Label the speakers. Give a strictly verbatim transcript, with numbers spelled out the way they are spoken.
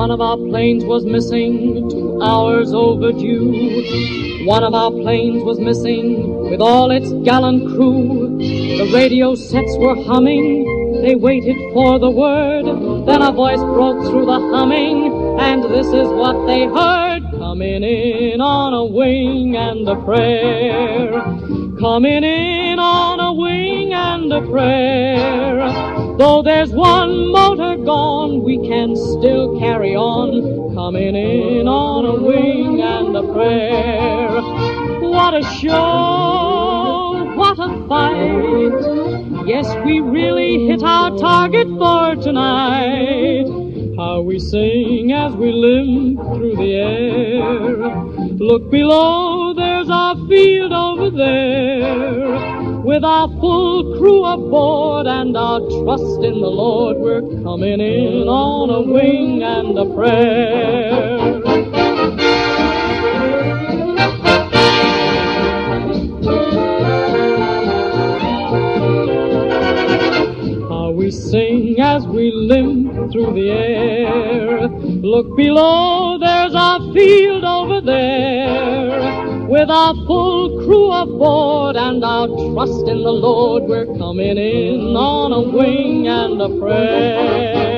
Speaker 1: One of our planes was missing, two hours overdue. One of our planes was missing with all its gallant crew. The radio sets were humming, they waited for the word. Then a voice broke through the humming, and this is what they heard. Coming in on a wing and a prayer. Coming in on a wing and a prayer. Though there's one motor gone, we can still carry on. Coming in on a wing and a prayer. What a show, what a fight. Yes, we really hit our target for tonight. How we sing as we limp through the air. Look below, there's our field over there. With our full crew aboard and our trust in the Lord, we're coming in on a wing and a prayer. We sing as we limp through the air. Look below, there's our field over there. With our full crew aboard and our trust in the Lord, we're coming in on a wing and a prayer.